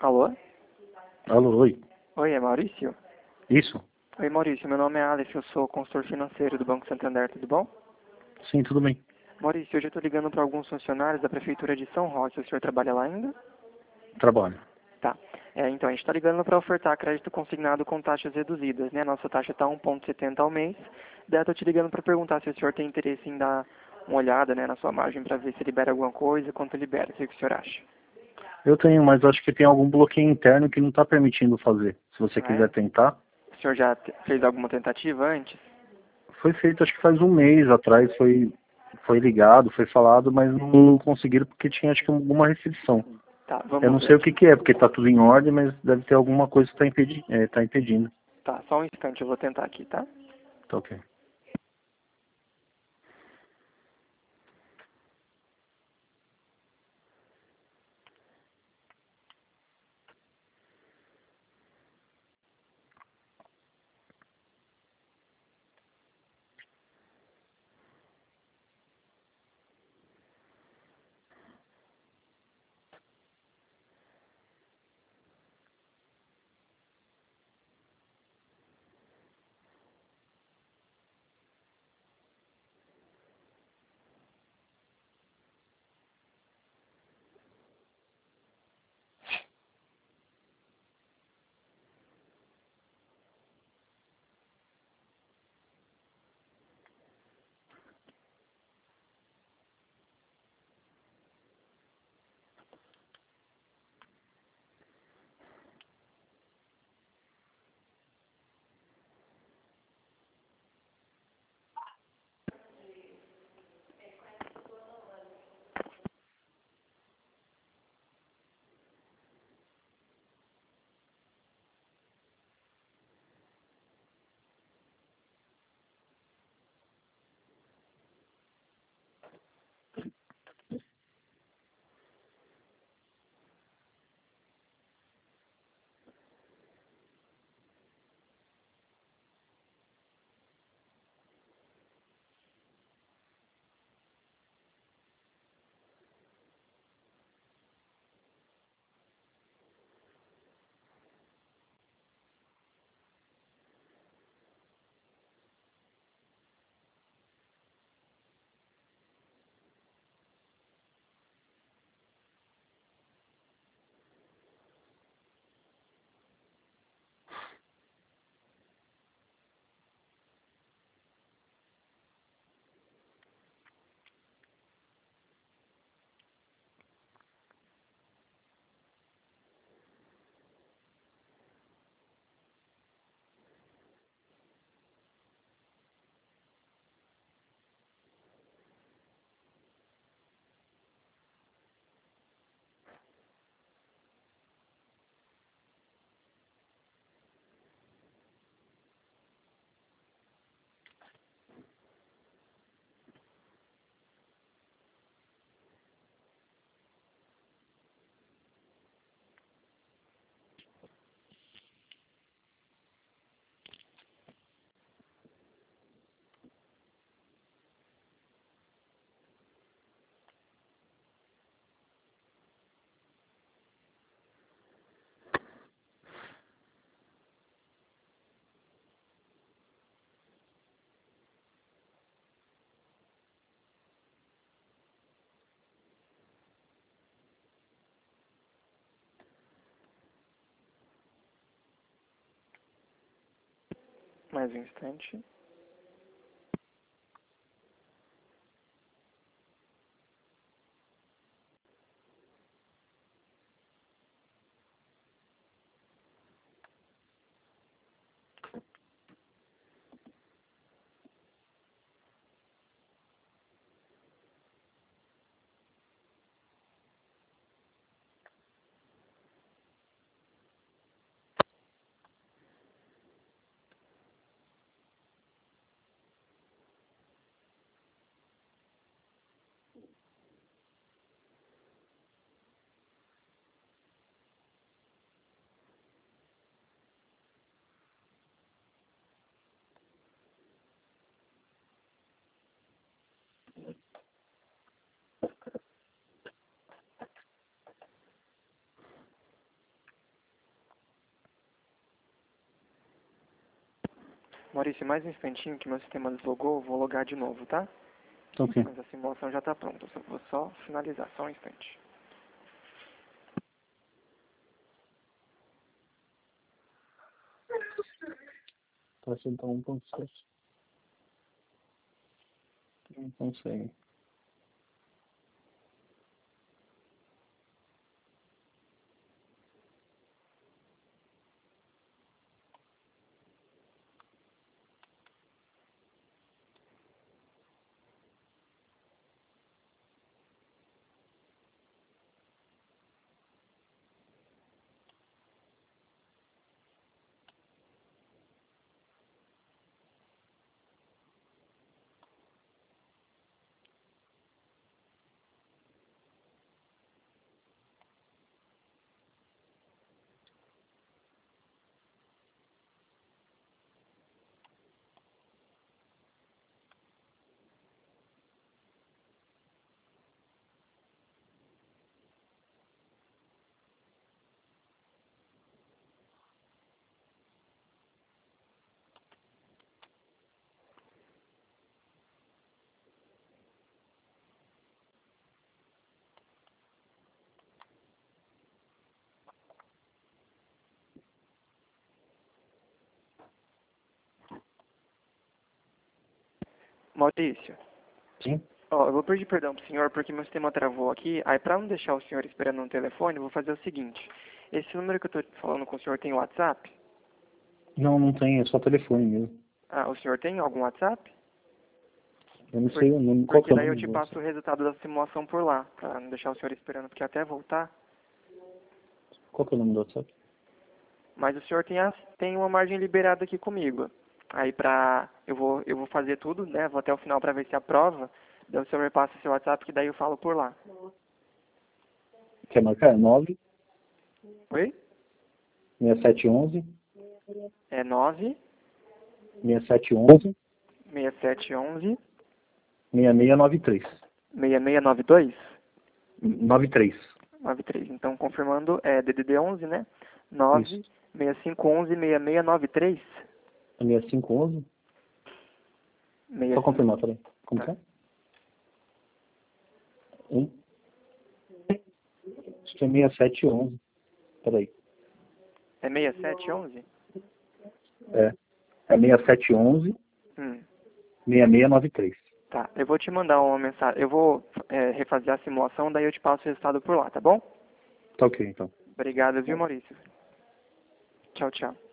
Alô? Alô, oi. Oi, é Maurício? Isso? Oi, Maurício, meu nome é Alex, eu sou consultor financeiro do Banco Santander, tudo bom? Sim, tudo bem. Maurício, hoje eu estou ligando para alguns funcionários da Prefeitura de São Roque, o senhor trabalha lá ainda? Trabalho. Tá. Então, a gente está ligando para ofertar crédito consignado com taxas reduzidas, né? A nossa taxa está 1,70 ao mês. Daí eu estou te ligando para perguntar se o senhor tem interesse em dar uma olhada, né, na sua margem para ver se libera alguma coisa, quanto libera, o que o senhor acha? Eu tenho, mas acho que tem algum bloqueio interno que não está permitindo fazer. Se você Ah, é? quiser tentar. O senhor já fez alguma tentativa antes? Foi feito, acho que faz um mês atrás, foi ligado, foi falado, mas não conseguiram porque tinha, acho que, alguma restrição. Tá, Eu vamos não sei ver. o que que é, porque está tudo em ordem, mas deve ter alguma coisa que está impedindo. Tá, só um instante, eu vou tentar aqui, tá? Tá ok. Mais um instante. Maurício, mais um instantinho que meu sistema deslogou, vou logar de novo, tá? Ok. Mas a simulação já está pronta, eu vou só finalizar, só um instante. Taxa de 1.7. Não consegue. Maurício, Sim? ó, eu vou pedir perdão pro senhor porque meu sistema travou aqui. Aí pra não deixar o senhor esperando no telefone, eu vou fazer o seguinte. Esse número que eu tô falando com o senhor tem WhatsApp? Não, não tem, é só telefone mesmo. Ah, o senhor tem algum WhatsApp? Eu não sei o nome. Qual que Porque é o daí eu nome te do passo o WhatsApp? resultado da simulação por lá, pra não deixar o senhor esperando, porque até voltar. Qual que é o nome do WhatsApp? Mas o senhor tem uma margem liberada aqui comigo. Aí eu vou fazer tudo, né? Vou até o final pra ver se aprova. Daí o senhor me passa seu WhatsApp, que daí eu falo por lá. Quer marcar? 9 Oi? 6711 É 9 6711 6711 6693. 6692 93. 93. Então, confirmando, é DDD 11, né? Isso. 9 6511 6693. 6511. Só 65. confirmar, peraí. Como que Tá. é? Um. Acho que é 6711. Peraí. É 6711? É. É 6711 Hum. 6693. Tá. Eu vou te mandar uma mensagem. Eu vou refazer a simulação, daí eu te passo o resultado por lá, tá bom? Tá ok, então. Obrigado, viu, Maurício? Tchau, tchau.